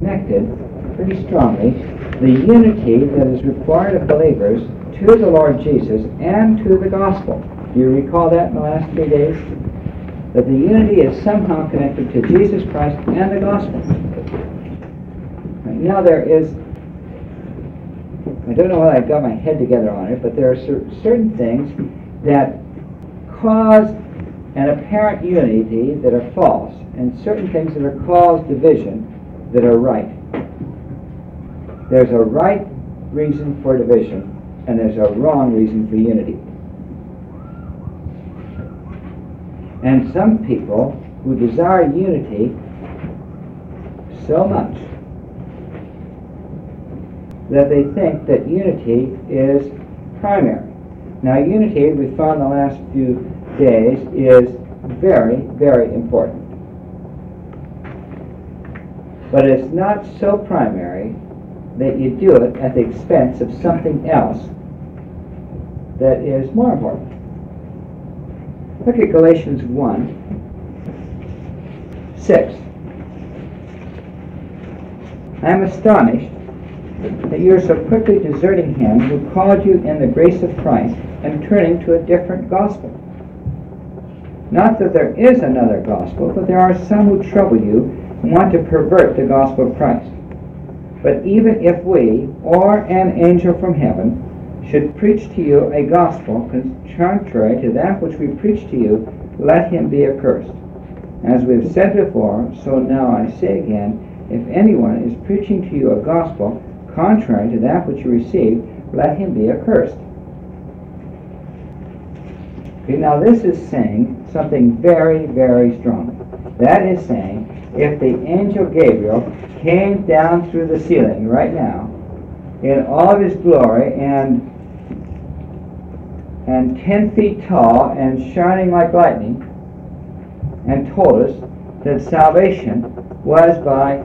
connected pretty strongly the unity that is required of believers to the Lord Jesus and to the gospel. Do you recall that in the last 3 days? That the unity is somehow connected to Jesus Christ and the gospel. Now there is, I don't know whether I've got my head together on it, but there are certain things that cause an apparent unity that are false, and certain things that are cause division that are right. There's a right reason for division, and there's a wrong reason for unity. And some people who desire unity so much that they think that unity is primary. Now, unity, we found the last few days, is very, very important. But it's not so primary that you do it at the expense of something else that is more important. Look at Galatians 1:6. I am astonished that you are so quickly deserting him who called you in the grace of Christ and turning to a different gospel. Not that there is another gospel, but there are some who trouble you and want to pervert the gospel of Christ. But even if we, or an angel from heaven, should preach to you a gospel contrary to that which we preach to you, let him be accursed. As we have said before, so now I say again, if anyone is preaching to you a gospel contrary to that which you received, let him be accursed. Okay, now this is saying something very, very strong. That is saying, if the angel Gabriel came down through the ceiling right now, in all of his glory and 10 feet tall and shining like lightning, and told us that salvation was by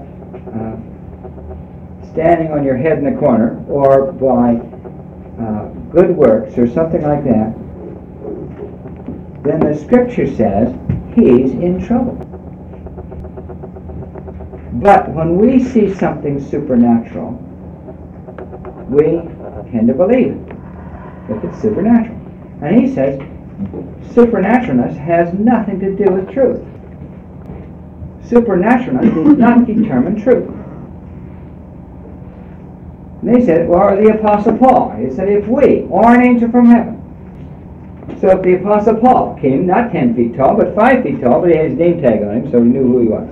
standing on your head in the corner, or by good works, or something like that, then the Scripture says he's in trouble. But when we see something supernatural, we tend to believe it, if it's supernatural. And he says supernaturalness has nothing to do with truth. Supernaturalness does not determine truth. And they said, well, or the Apostle Paul. He said, if we, or an angel from heaven. So if the Apostle Paul came, not 10 feet tall, but 5 feet tall, but he had his name tag on him, so we knew who he was,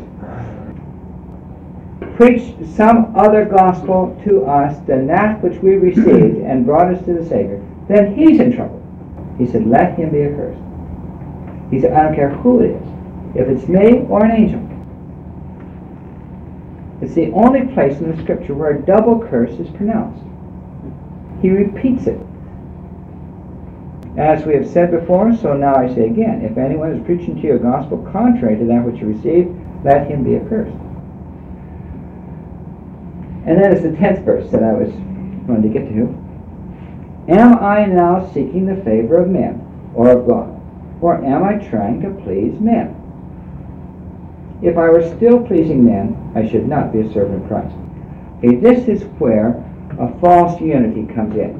preached some other gospel to us than that which we received and brought us to the Savior, then he's in trouble. He said, let him be accursed. He said, I don't care who it is, if it's me or an angel. It's the only place in the Scripture where a double curse is pronounced. He repeats it. As we have said before, so now I say again, if anyone is preaching to you a gospel contrary to that which you received, let him be accursed. And then it's the 10th verse that I was going to get to. Am I now seeking the favor of men, or of God? Or am I trying to please men? If I were still pleasing men, I should not be a servant of Christ. Okay, this is where a false unity comes in.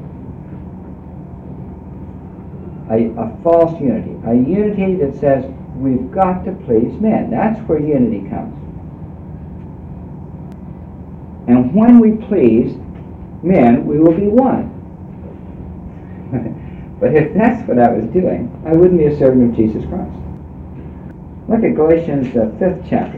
A false unity. A unity that says we've got to please men. That's where unity comes. And when we please men, we will be one. But if that's what I was doing, I wouldn't be a servant of Jesus Christ. Look at Galatians, 5th chapter.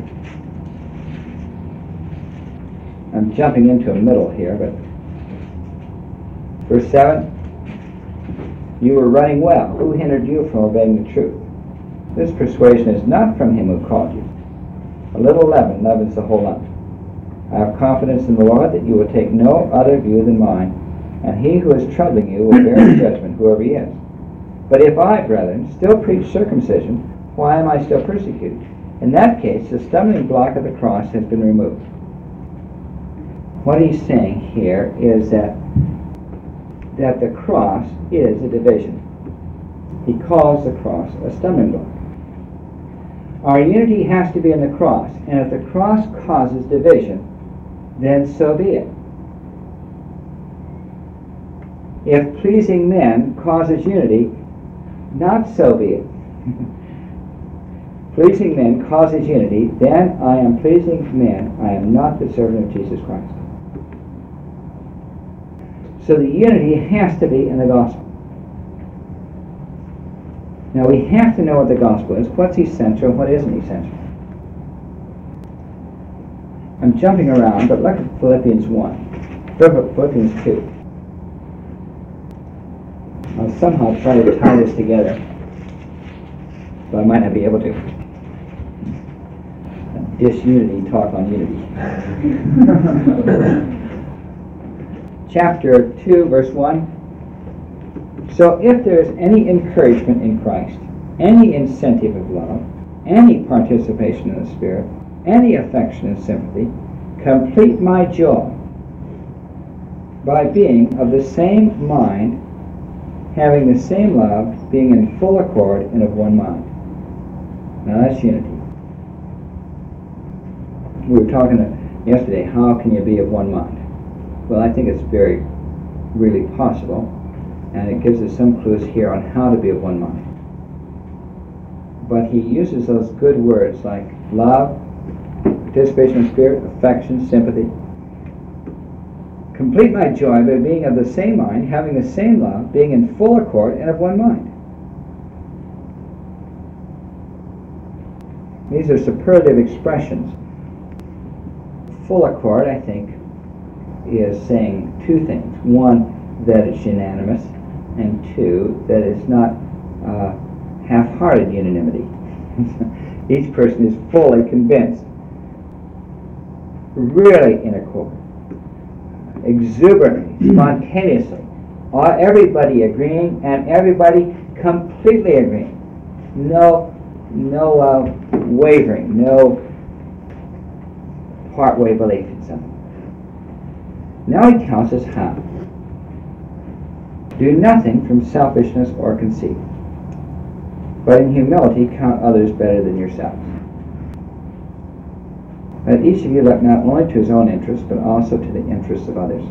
I'm jumping into a middle here, but verse 7, you were running well. Who hindered you from obeying the truth? This persuasion is not from him who called you. A little leaven leavens the whole lump. I have confidence in the Lord that you will take no other view than mine, and he who is troubling you will bear his judgment, whoever he is. But if I, brethren, still preach circumcision, why am I still persecuted? In that case, the stumbling block of the cross has been removed. What he's saying here is that the cross is a division. He calls the cross a stumbling block. Our unity has to be in the cross, and if the cross causes division, then so be it. If pleasing men causes unity, not so be it. Pleasing men causes unity, then I am pleasing men, I am not the servant of Jesus Christ. So the unity has to be in the gospel. Now we have to know what the gospel is, what's essential, what isn't essential. I'm jumping around, but look at Philippians 1. Philippians 2. I'll somehow try to tie this together, but I might not be able to. Disunity, talk on unity. Chapter 2, verse 1. So if there is any encouragement in Christ, any incentive of love, any participation in the Spirit, any affection and sympathy, complete my joy by being of the same mind, having the same love, being in full accord and of one mind. Now that's unity. We were talking yesterday, how can you be of one mind? Well, I think it's really possible, and it gives us some clues here on how to be of one mind. But he uses those good words like love, participation in spirit, affection, sympathy. Complete my joy by being of the same mind, having the same love, being in full accord and of one mind. These are superlative expressions. Full accord, I think, is saying two things. One, that it's unanimous, and two, that it's not half-hearted unanimity. Each person is fully convinced, really in accord, exuberantly, spontaneously, everybody agreeing and everybody completely agreeing. No wavering, no part-way belief in something. Now he tells us how. Do nothing from selfishness or conceit, but in humility count others better than yourselves. Let each of you look not only to his own interests, but also to the interests of others.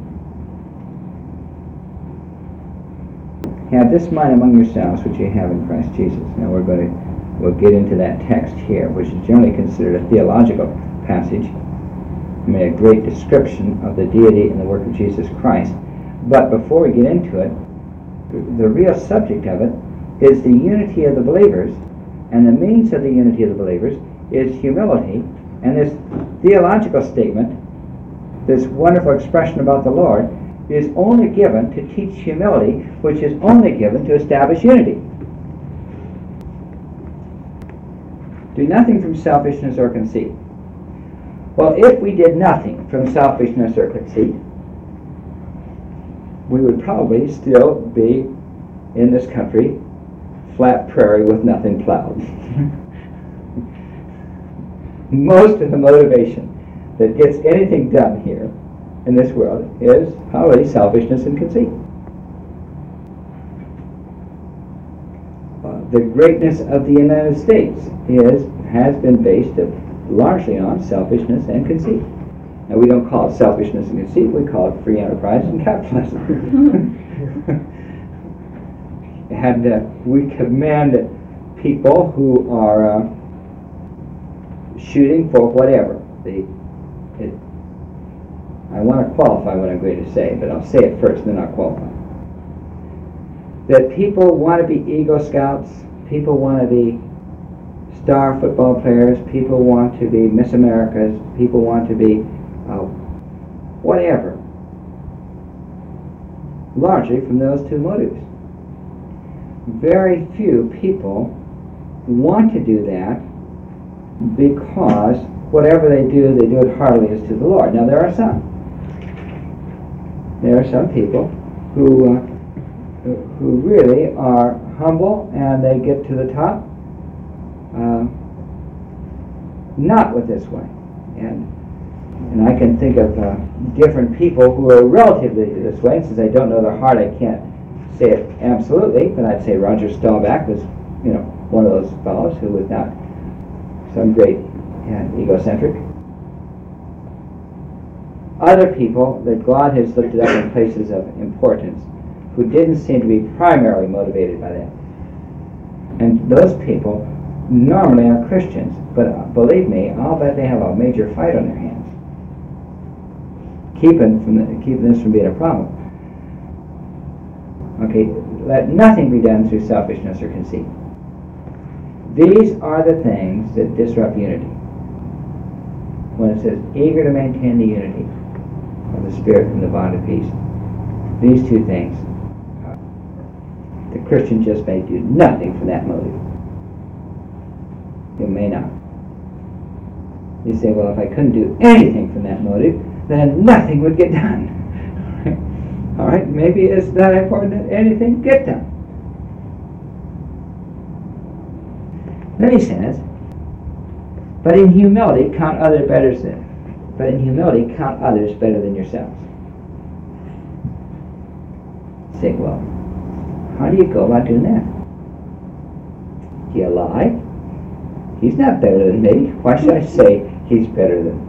Have this mind among yourselves, which you have in Christ Jesus. Now we'll get into that text here, which is generally considered a theological passage. I mean, a great description of the deity and the work of Jesus Christ. But before we get into it, the real subject of it is the unity of the believers, and the means of the unity of the believers is humility. And this theological statement, this wonderful expression about the Lord, is only given to teach humility, which is only given to establish unity. Do nothing from selfishness or conceit. Well, if we did nothing from selfishness or conceit, we would probably still be in this country, flat prairie with nothing plowed. Most of the motivation that gets anything done here in this world is probably selfishness and conceit. The greatness of the United States has been based largely on selfishness and conceit. Now, we don't call it selfishness and conceit, we call it free enterprise and capitalism. And we commend people who are shooting for whatever. I want to qualify what I'm going to say, but I'll say it first, then I'll qualify. That people want to be Eagle Scouts, people want to be star football players, people want to be Miss Americas, people want to be whatever. Largely from those two motives. Very few people want to do that because whatever they do it heartily as to the Lord. Now there are some. There are some people who really are humble and they get to the top, not with this way. And I can think of different people who are relatively this way. And since I don't know their heart, I can't say it absolutely, but I'd say Roger Staubach was, one of those fellows who was not some great egocentric. other people that God has lifted up in places of importance who didn't seem to be primarily motivated by that. And those people normally are Christians, but believe me, I'll bet they have a major fight on their hands, keeping this from being a problem. Okay, let nothing be done through selfishness or conceit. These are the things that disrupt unity. When it says, eager to maintain the unity of the Spirit and the bond of peace, these two things, the Christian just may do nothing for that motive. You may not. You say, well, if I couldn't do anything from that motive, then nothing would get done. All right, maybe it's not important that anything get done. Then he says, but in humility count others better than yourselves. Say, well, how do you go about doing that? Do you lie? He's not better than me. Why should I say he's better than me?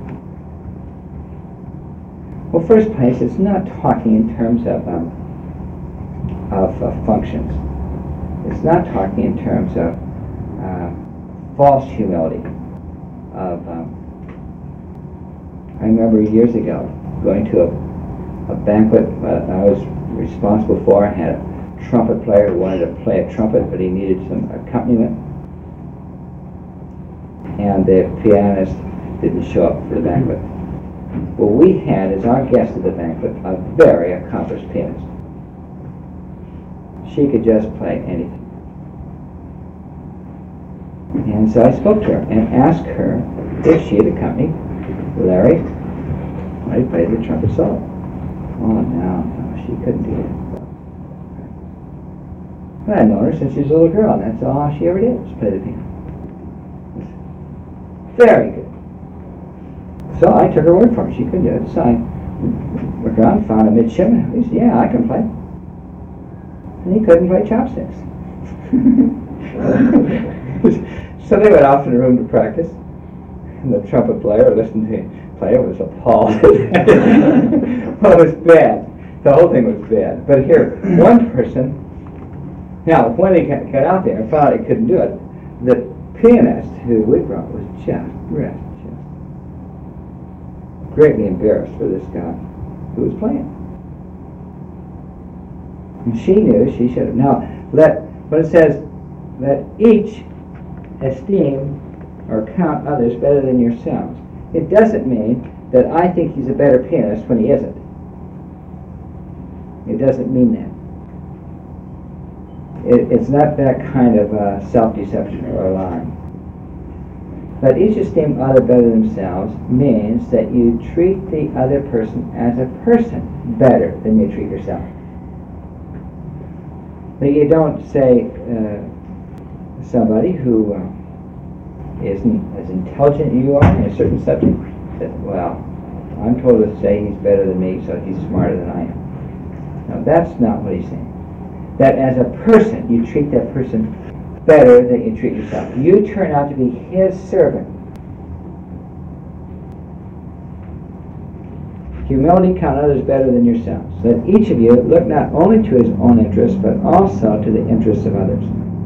Well, first place, it's not talking in terms of functions. It's not talking in terms of false humility. I remember years ago going to a banquet I was responsible for. I had a trumpet player who wanted to play a trumpet, but he needed some accompaniment. And the pianist didn't show up for the banquet. Well, we had as our guest at the banquet a very accomplished pianist. She could just play anything. And so I spoke to her and asked her if she had accompanied Larry when he played the trumpet solo. Oh, no, she couldn't do that. But I'd known her since she was a little girl, and that's all she ever did, was play the piano. Very good. So I took her word for it. She couldn't do it. So I looked around, found a midshipman. He said, yeah, I can play. And he couldn't play chopsticks. So they went off in the room to practice. And the trumpet player listened to him play. It was appalled. Well, it was bad. The whole thing was bad. But here, one person, now when he got out there and found out he couldn't do it, the pianist who we brought was just greatly embarrassed for this guy who was playing. And she knew she should have. Now, when it says, let each esteem or count others better than yourselves, it doesn't mean that I think he's a better pianist when he isn't. It doesn't mean that. It's not that kind of self-deception or lying. But each esteem other better than themselves means that you treat the other person as a person better than you treat yourself. That you don't say somebody who isn't as intelligent as you are in a certain subject, that, well, I'm told to say he's better than me, so he's smarter than I am. Now, that's not what he's saying. That as a person, you treat that person better than you treat yourself. You turn out to be his servant. Humility, count others better than yourselves. Let each of you look not only to his own interests, but also to the interests of others.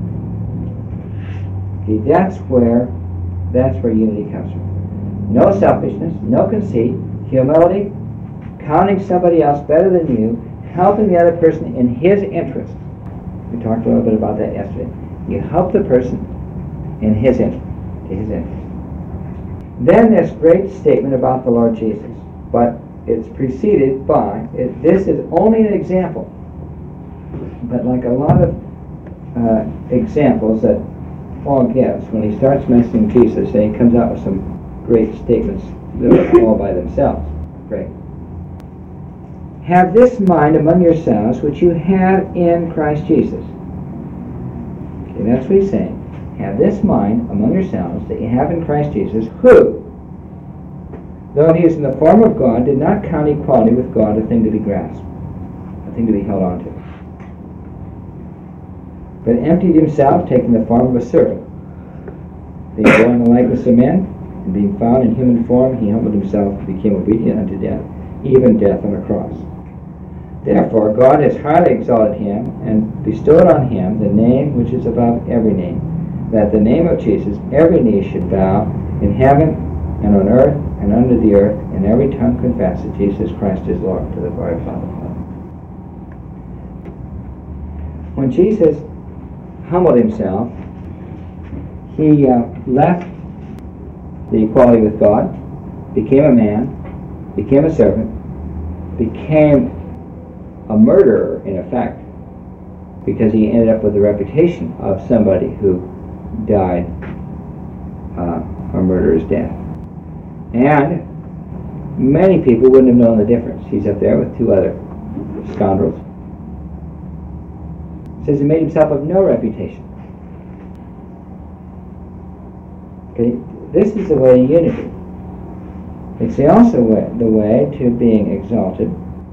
Okay, that's where unity comes from. No selfishness, no conceit, humility, counting somebody else better than you, helping the other person in his interest. We talked a little bit about that yesterday. You help the person in his interest, to his interest. Then this great statement about the Lord Jesus, but it's preceded by, this is only an example, but like a lot of examples that Paul gives, when he starts mentioning Jesus, and he comes out with some great statements that are all by themselves. Great. Have this mind among yourselves, which you have in Christ Jesus. Okay, that's what he's saying. Have this mind among yourselves that you have in Christ Jesus, who, though he is in the form of God, did not count equality with God a thing to be grasped, a thing to be held on to, but emptied himself, taking the form of a servant. Being born in the likeness of men, and being found in human form, he humbled himself and became obedient unto death, even death on a cross. Therefore God has highly exalted him and bestowed on him the name which is above every name, that at the name of Jesus every knee should bow, in heaven and on earth and under the earth, and every tongue confess that Jesus Christ is Lord, to the glory of Father. When Jesus humbled himself, he left the equality with God, became a man, became a servant, became a murderer in effect, because he ended up with the reputation of somebody who died a murderer's death. And many people wouldn't have known the difference. He's up there with two other scoundrels. It says he made himself of no reputation. Okay, this is the way to unity. It's also the way to being exalted.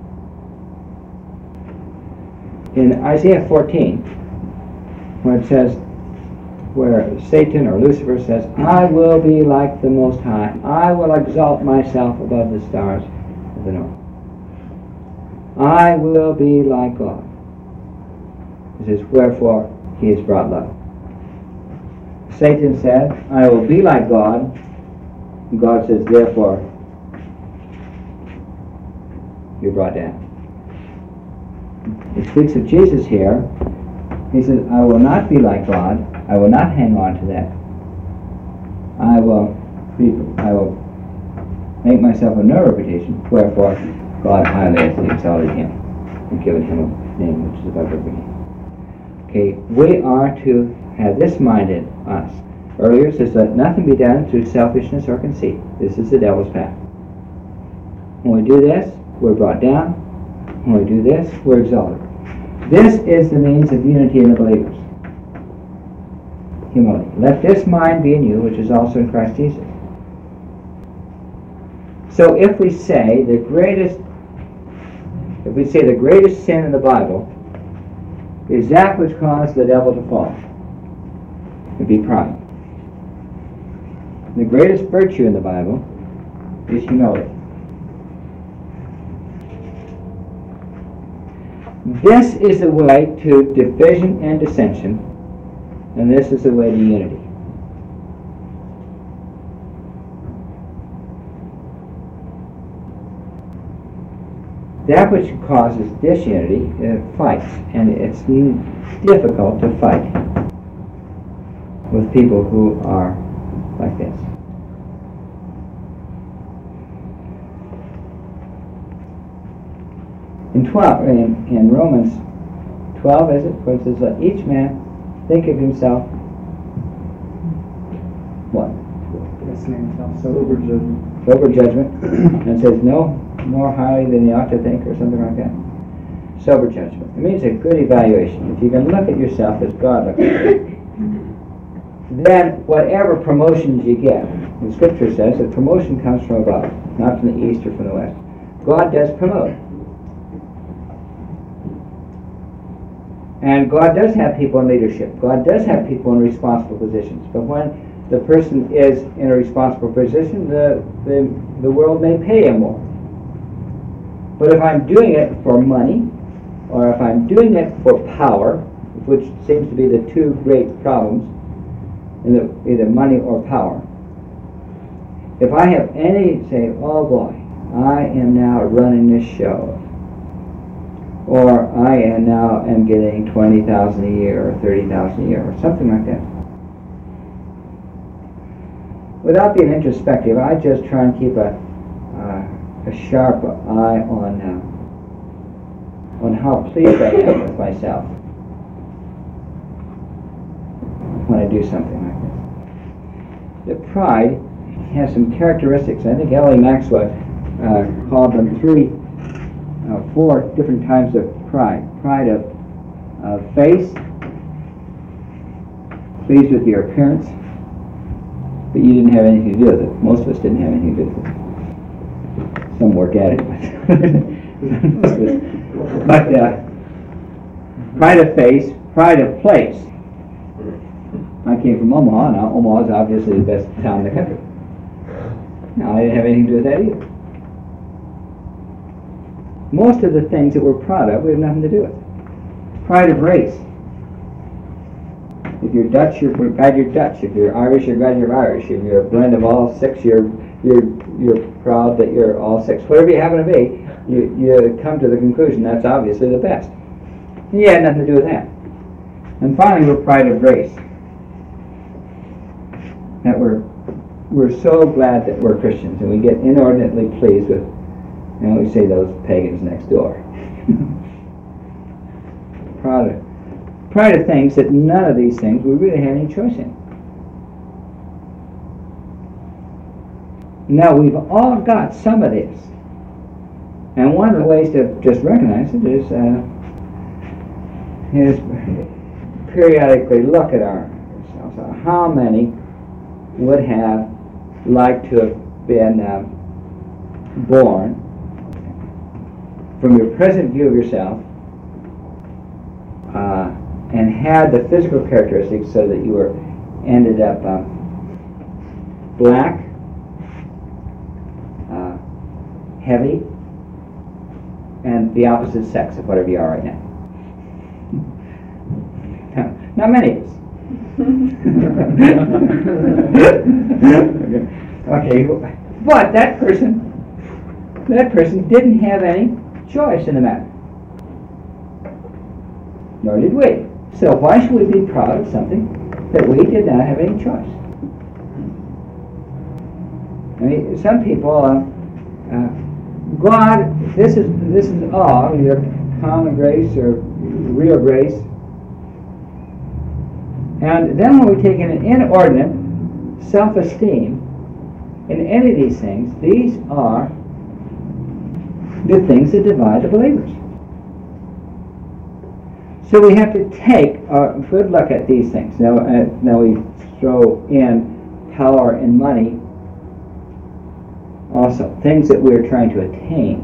In Isaiah 14, where Satan or Lucifer says, I will be like the Most High. I will exalt myself above the stars of the north. I will be like God. It says, wherefore he has brought love. Satan said, I will be like God. And God says, therefore you're brought down. It speaks of Jesus here. He says, I will not be like God. I will not hang on to that. I will make myself of no reputation. Wherefore God highly has exalted him and given him a name which is above every name. Okay, we are to have this mind in us. Earlier it says, let nothing be done through selfishness or conceit. This is the devil's path. When we do this, we're brought down. When we do this, we're exalted. This is the means of unity in the believers. Humility. Let this mind be in you, which is also in Christ Jesus. So if we say the greatest sin in the Bible is that which caused the devil to fall, it'd be pride. The greatest virtue in the Bible is humility. This is the way to division and dissension, and this is the way to unity. That which causes disunity fights, and it's difficult to fight with people who are like this. In Romans 12, is it? Where it says, let each man think of himself what? Sober judgment. Sober judgment. And it says no more highly than he ought to think, or something like that. Sober judgment. It means a good evaluation. If you can look at yourself as God looks at you, then whatever promotions you get, the Scripture says that promotion comes from above, not from the east or from the west. God does promote. And God does have people in leadership. God does have people in responsible positions. But when the person is in a responsible position, the world may pay him more. But if I'm doing it for money, or if I'm doing it for power, which seems to be the two great problems, in either money or power, if I have any, say, oh boy, I am now running this show, or I am getting $20,000 a year or $30,000 a year or something like that. Without being introspective, I just try and keep a sharp eye on how pleased I am with myself when I do something like this. The pride has some characteristics. I think L.A. Maxwell called them four different types of pride. Pride of face, pleased with your appearance, but you didn't have anything to do with it. Most of us didn't have anything to do with it. Some work at it, but pride of face, pride of place. I came from Omaha. Now Omaha is obviously the best town in the country. Now I didn't have anything to do with that either. most of the things that we're proud of, we have nothing to do with. Pride of race. If you're Dutch, you're glad you're Dutch. If you're Irish, you're glad you're Irish. If you're a blend of all six, you're proud that you're all six. Whatever you happen to be, you come to the conclusion that's obviously the best. And you had nothing to do with that. And finally, we're pride of race. That we're so glad that we're Christians, and we get inordinately pleased with, we say those pagans next door. Pride of things that none of these things we really have any choice in. Now, we've all got some of this. And one of the ways to just recognize it is periodically look at ourselves. How many would have liked to have been born from your present view of yourself and had the physical characteristics so that you ended up black, heavy, and the opposite sex of whatever you are right now. Not many of us. Okay, but that person didn't have any choice in the matter. Nor did we. So why should we be proud of something that we did not have any choice? I mean, some people, God, this is all your common grace or real grace. And then when we take in an inordinate self-esteem in any of these things, these are the things that divide the believers. So we have to take a good look at these things. Now we throw in power and money also, things that we're trying to attain.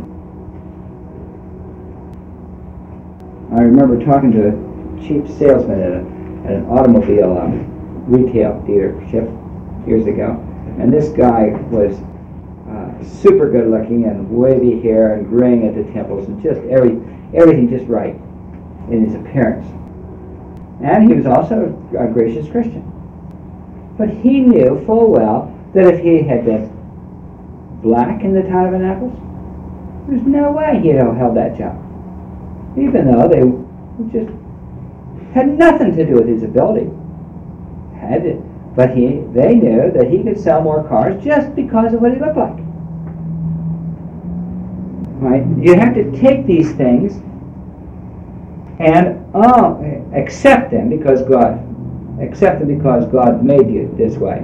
I remember talking to a cheap salesman at an automobile retail dealership years ago, and this guy was super good looking and wavy hair and graying at the temples and just everything just right in his appearance. And he was also a gracious Christian. But he knew full well that if he had been black in the Tabernacles, there's no way he'd have held that job. Even though they just had nothing to do with his ability. But they knew that he could sell more cars just because of what he looked like. Right? You have to take these things and accept them because God made you this way,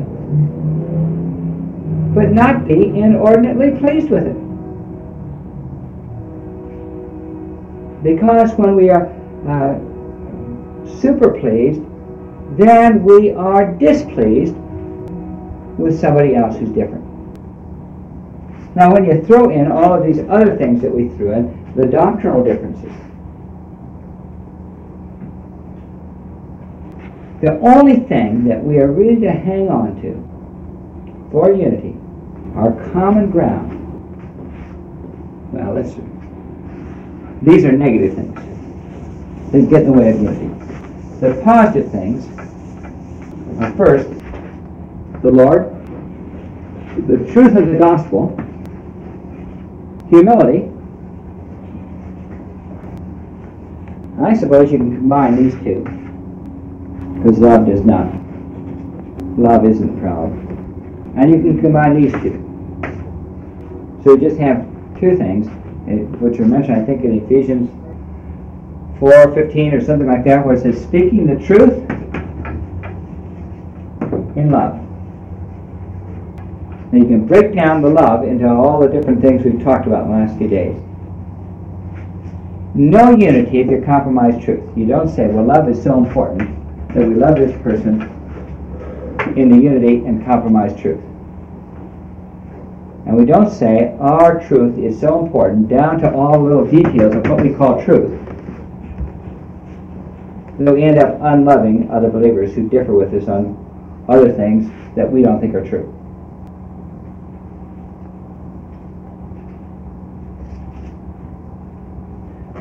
but not be inordinately pleased with it. Because when we are super pleased, then we are displeased with somebody else who's different. Now when you throw in all of these other things that we threw in, the doctrinal differences, the only thing that we are really to hang on to for unity, our common ground, well, these are negative things. They get in the way of unity. The positive things are first, the Lord, the truth of the gospel, humility. I suppose you can combine these two, because love does not. Love isn't proud. And you can combine these two. So you just have two things, which are mentioned, I think, in Ephesians 4:15 or something like that, where it says, speaking the truth in love. Now you can break down the love into all the different things we've talked about in the last few days. No unity if you compromise truth. You don't say, well, love is so important that we love this person in the unity and compromise truth. And we don't say our truth is so important down to all little details of what we call truth that we end up unloving other believers who differ with us on other things that we don't think are true.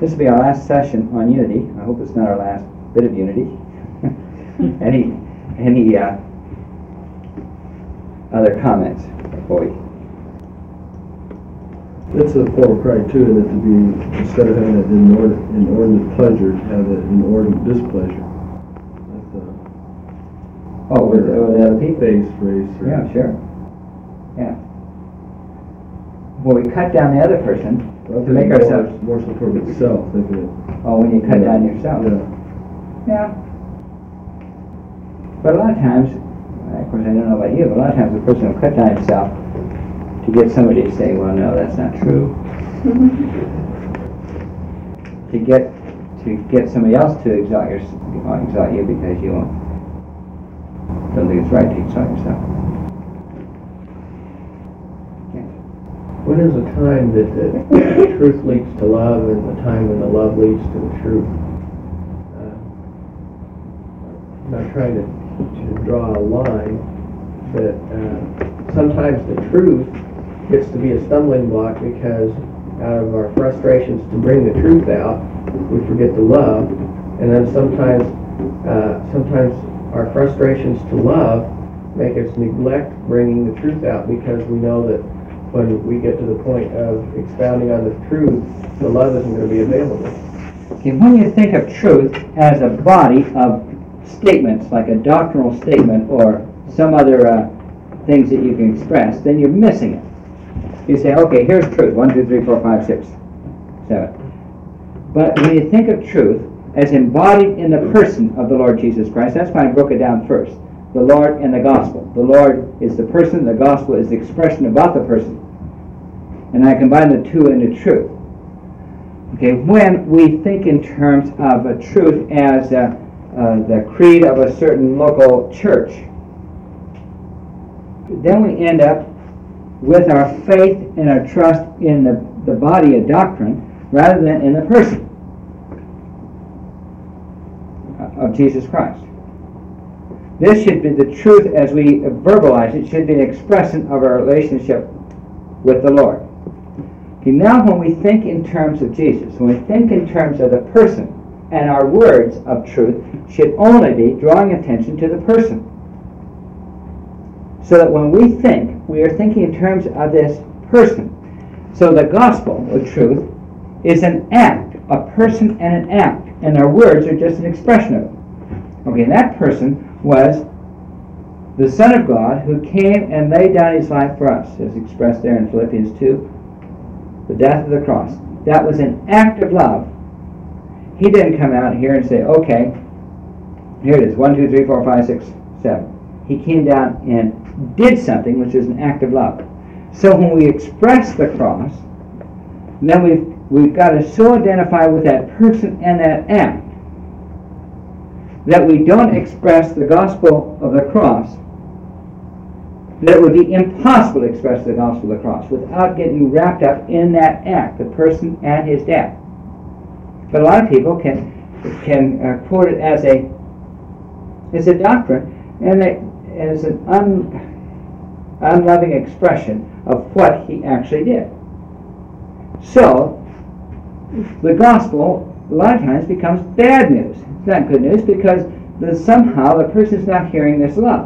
This will be our last session on unity. I hope it's not our last bit of unity. Any other comments before we? It's a form of pride too, that to be, instead of having an inordinate pleasure, to have an inordinate displeasure. Oh, with the other people? Face, race. Yeah, sure. Yeah. Well, we cut down the other person to make ourselves more support of itself. Oh, when you cut down yourself. Yeah. Yeah. But a lot of times, of course, I don't know about you, but a lot of times the person will cut down himself to get somebody to say, "Well, no, that's not true." to get somebody else to exalt you because you don't think it's right to exalt yourself. When is the time that the truth leads to love and the time when the love leads to the truth? I'm not trying to draw a line, but sometimes the truth gets to be a stumbling block because out of our frustrations to bring the truth out, we forget to love, and then sometimes our frustrations to love make us neglect bringing the truth out because we know that when we get to the point of expounding on the truth, the love isn't going to be available. Okay, when you think of truth as a body of statements, like a doctrinal statement or some other things that you can express, then you're missing it. You say, okay, here's truth, 1, 2, 3, 4, 5, 6, 7. But when you think of truth as embodied in the person of the Lord Jesus Christ, that's why I broke it down first. The Lord and the gospel. The Lord is the person, the gospel is the expression about the person. And I combine the two into truth. Okay, when we think in terms of a truth as the creed of a certain local church, then we end up with our faith and our trust in the body of doctrine rather than in the person of Jesus Christ. This should be the truth as we verbalize it, should be an expression of our relationship with the Lord. Okay, now when we think in terms of Jesus, when we think in terms of the person, and our words of truth should only be drawing attention to the person. So that when we think, we are thinking in terms of this person. So the gospel, the truth, is an act, a person and an act, and our words are just an expression of it. Okay, that person was the Son of God who came and laid down his life for us, as expressed there in Philippians 2, the death of the cross. That was an act of love. He didn't come out here and say, okay, here it is, 1, 2, 3, 4, 5, 6, 7. He came down and did something which is an act of love. So when we express the cross, then we've got to so identify with that person and that act that we don't express the gospel of the cross, that it would be impossible to express the gospel of the cross without getting wrapped up in that act, the person and his death. But a lot of people can quote it as a doctrine and as an unloving expression of what he actually did. So the gospel a lot of times becomes bad news. It's not good news because somehow the person is not hearing this love.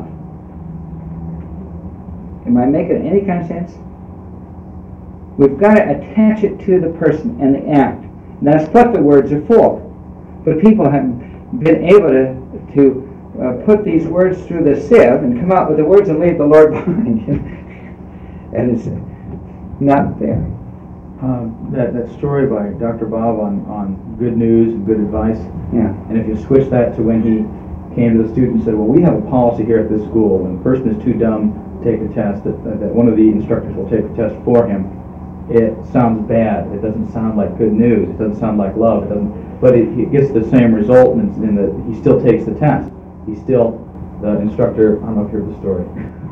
Am I making any kind of sense? We've got to attach it to the person and the act. And that's what the words are for. But people have been able to put these words through the sieve and come out with the words and leave the Lord behind. And it's not there. That story by Dr. Bob on good news and good advice. Yeah. And if you switch that to when he came to the student and said, well, we have a policy here at this school, when a person is too dumb to take a test, that one of the instructors will take the test for him. It sounds bad. It doesn't sound like good news. It doesn't sound like love. It doesn't. But it gets the same result in that he still takes the test. He's still the instructor. I don't know if you heard the story.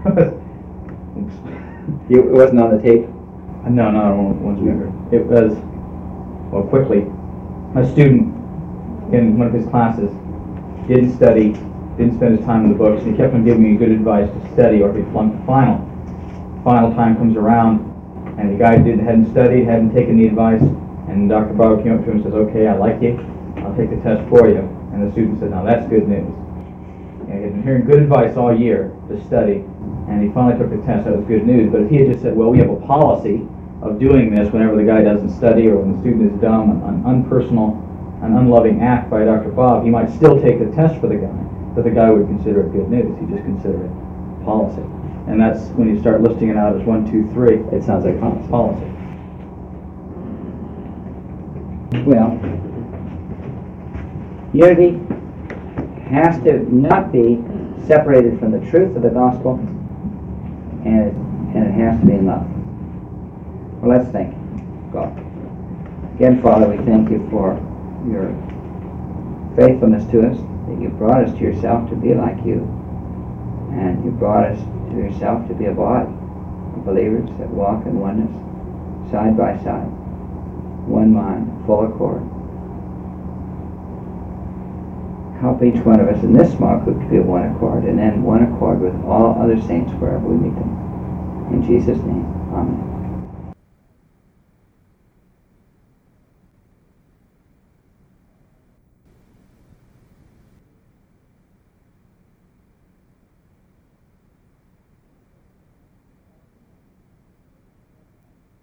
It wasn't on the tape? No, not on ones we heard. It was, well, quickly, a student in one of his classes didn't study, didn't spend his time in the books, and he kept on giving me good advice to study or he'd flunk the final. Final time comes around, and the guy hadn't studied, hadn't taken the advice, and And Dr. Bob came up to him and says, okay, I like you, I'll take the test for you. And the student said, now that's good news. And he had been hearing good advice all year to study, and he finally took the test. That was good news. But if he had just said, well, we have a policy of doing this whenever the guy doesn't study or when the student is dumb, an unpersonal, an unloving act by Dr. Bob, he might still take the test for the guy, but the guy would consider it good news. He just considered it policy. And that's when you start listing it out as 1, 2, 3. It sounds like policy. Policy. Well, unity has to not be separated from the truth of the gospel, and it has to be in love. Well, let's think. God. Again, Father, we thank you for your faithfulness to us, that you brought us to yourself to be like you, and you brought us to yourself to be a body of believers that walk in oneness, side by side, one mind, full accord. Help each one of us in this small group to be of one accord, and then one accord with all other saints wherever we meet them. In Jesus' name, amen.